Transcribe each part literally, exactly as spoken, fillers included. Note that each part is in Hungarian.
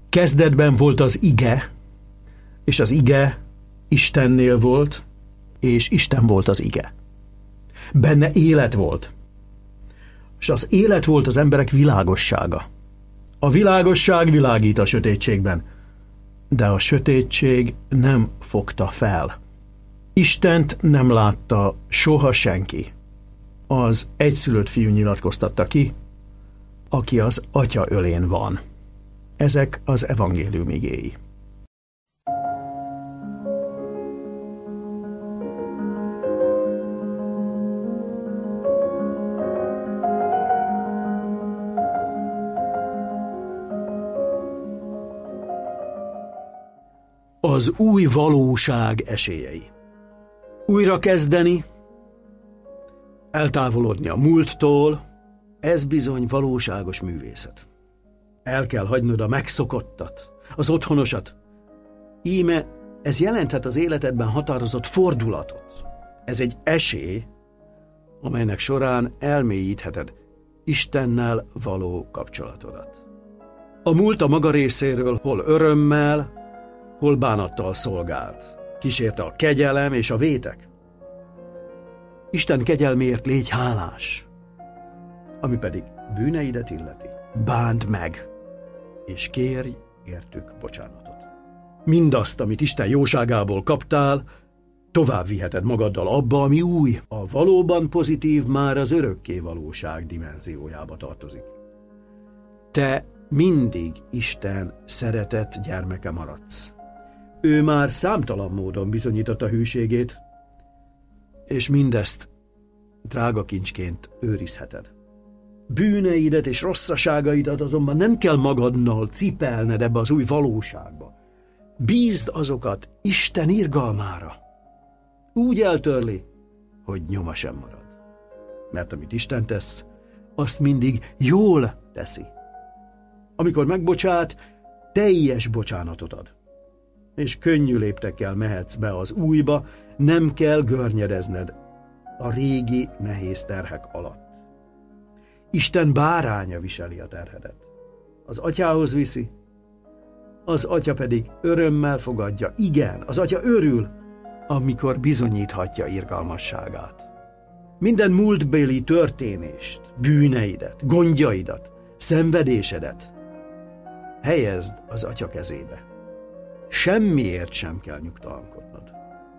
Kezdetben volt az ige, és az ige Istennél volt, és Isten volt az ige. Benne élet volt, és az élet volt az emberek világossága. A világosság világít a sötétségben, de a sötétség nem fogta fel. Istent nem látta soha senki. Az egyszülött fiú nyilatkoztatta ki, aki az Atya ölén van. Ezek az evangélium igéi. Az új valóság esélyei. Újra kezdeni, eltávolodni a múlttól, ez bizony valóságos művészet. El kell hagynod a megszokottat, az otthonosat. Íme ez jelenthet az életedben határozott fordulatot. Ez egy esély, amelynek során elmélyítheted Istennel való kapcsolatodat. A múlt a maga részéről hol örömmel, hol bánattal szolgált. Kísérte a kegyelem és a vétek. Isten kegyelméért légy hálás, ami pedig bűneidet illeti. Bánd meg, és kérj értük bocsánatot. Mindazt, amit Isten jóságából kaptál, tovább viheted magaddal abba, ami új. A valóban pozitív már az örökké valóság dimenziójába tartozik. Te mindig Isten szeretett gyermeke maradsz. Ő már számtalan módon bizonyította hűségét, és mindezt drága kincsként őrizheted. Bűneidet és rosszaságaidat azonban nem kell magaddal cipelned ebbe az új valóságba. Bízd azokat Isten irgalmára. Úgy eltörli, hogy nyoma sem marad. Mert amit Isten tesz, azt mindig jól teszi. Amikor megbocsát, teljes bocsánatot ad. És könnyű léptekkel mehetsz be az újba, nem kell görnyedezned a régi nehéz terhek alatt. Isten báránya viseli a terhedet. Az Atyához viszi, az Atya pedig örömmel fogadja. Igen, az Atya örül, amikor bizonyíthatja irgalmasságát. Minden múltbéli történést, bűneidet, gondjaidat, szenvedésedet helyezd az Atya kezébe. Semmiért sem kell nyugtalankodnod.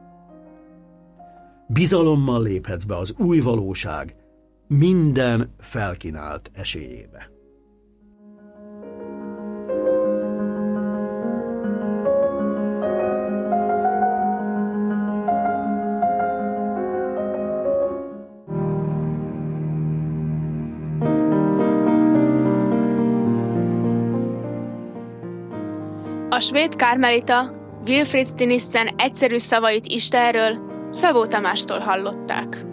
Bizalommal léphetsz be az új valóság minden felkínált esélyébe. A svéd kármelita Wilfrid Stinissen egyszerű szavait Istenről Szabó Tamástól hallották.